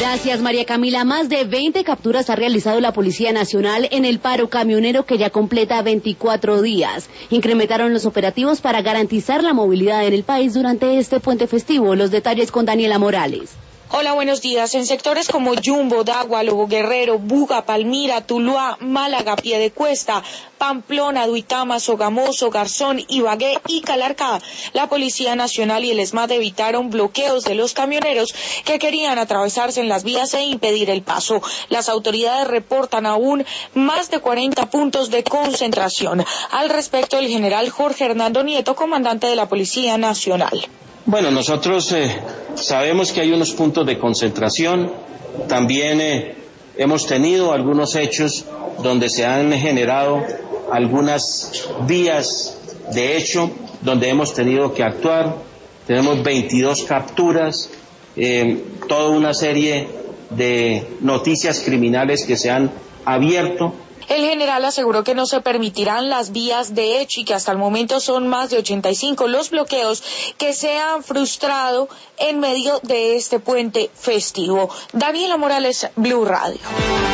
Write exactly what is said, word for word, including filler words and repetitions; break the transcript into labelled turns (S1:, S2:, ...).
S1: Gracias, María Camila. Más de veinte capturas ha realizado la Policía Nacional en el paro camionero que ya completa veinticuatro días. Incrementaron los operativos para garantizar la movilidad en el país durante este puente festivo. Los detalles con Daniela Morales.
S2: Hola, buenos días. En sectores como Yumbo, Dagua, Lobo Guerrero, Buga, Palmira, Tuluá, Málaga, Piedecuesta, Pamplona, Duitama, Sogamoso, Garzón, Ibagué y Calarcá, la Policía Nacional y el ESMAD evitaron bloqueos de los camioneros que querían atravesarse en las vías e impedir el paso. Las autoridades reportan aún más de cuarenta puntos de concentración. Al respecto, el general Jorge Hernando Nieto, comandante de la Policía Nacional.
S3: Bueno, nosotros eh, sabemos que hay unos puntos de concentración, también eh, hemos tenido algunos hechos donde se han generado algunas vías de hecho donde hemos tenido que actuar. Tenemos veintidós capturas, eh, toda una serie de noticias criminales que se han abierto.
S2: El general aseguró que no se permitirán las vías de hecho y que hasta el momento son más de ochenta y cinco los bloqueos que se han frustrado en medio de este puente festivo. Daniela Morales, Blue Radio.